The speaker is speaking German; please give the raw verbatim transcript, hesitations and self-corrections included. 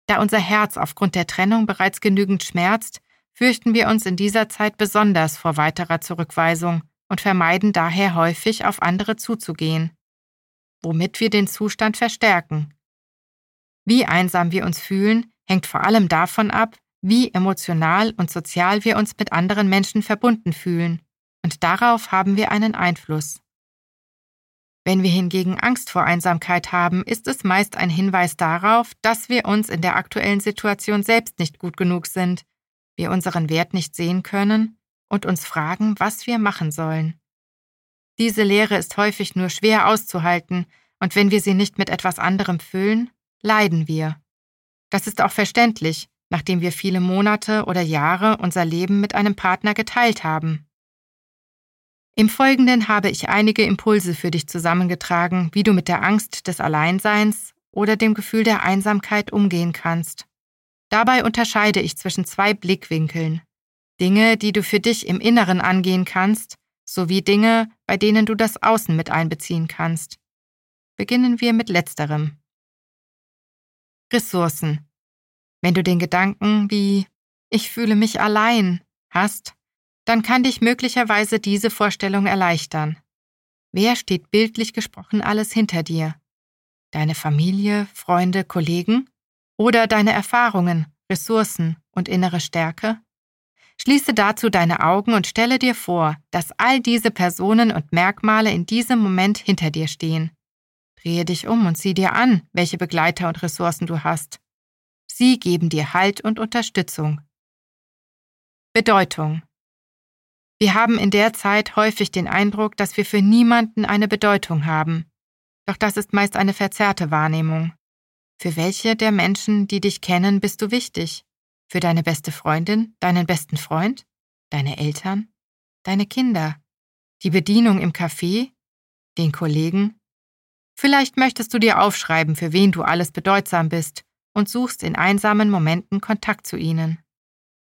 Da unser Herz aufgrund der Trennung bereits genügend schmerzt, fürchten wir uns in dieser Zeit besonders vor weiterer Zurückweisung und vermeiden daher häufig, auf andere zuzugehen, womit wir den Zustand verstärken. Wie einsam wir uns fühlen, hängt vor allem davon ab, wie emotional und sozial wir uns mit anderen Menschen verbunden fühlen, und darauf haben wir einen Einfluss. Wenn wir hingegen Angst vor Einsamkeit haben, ist es meist ein Hinweis darauf, dass wir uns in der aktuellen Situation selbst nicht gut genug sind, wir unseren Wert nicht sehen können und uns fragen, was wir machen sollen. Diese Leere ist häufig nur schwer auszuhalten, und wenn wir sie nicht mit etwas anderem füllen, leiden wir. Das ist auch verständlich, nachdem wir viele Monate oder Jahre unser Leben mit einem Partner geteilt haben. Im Folgenden habe ich einige Impulse für dich zusammengetragen, wie du mit der Angst des Alleinseins oder dem Gefühl der Einsamkeit umgehen kannst. Dabei unterscheide ich zwischen zwei Blickwinkeln: Dinge, die du für dich im Inneren angehen kannst, sowie Dinge, bei denen du das Außen mit einbeziehen kannst. Beginnen wir mit letzterem. Ressourcen. Wenn du den Gedanken wie „Ich fühle mich allein“ hast, dann kann dich möglicherweise diese Vorstellung erleichtern. Wer steht bildlich gesprochen alles hinter dir? Deine Familie, Freunde, Kollegen? Oder deine Erfahrungen, Ressourcen und innere Stärke? Schließe dazu deine Augen und stelle dir vor, dass all diese Personen und Merkmale in diesem Moment hinter dir stehen. Drehe dich um und sieh dir an, welche Begleiter und Ressourcen du hast. Sie geben dir Halt und Unterstützung. Bedeutung. Wir haben in der Zeit häufig den Eindruck, dass wir für niemanden eine Bedeutung haben. Doch das ist meist eine verzerrte Wahrnehmung. Für welche der Menschen, die dich kennen, bist du wichtig? Für deine beste Freundin, deinen besten Freund, deine Eltern, deine Kinder, die Bedienung im Café, den Kollegen? Vielleicht möchtest du dir aufschreiben, für wen du alles bedeutsam bist, und suchst in einsamen Momenten Kontakt zu ihnen.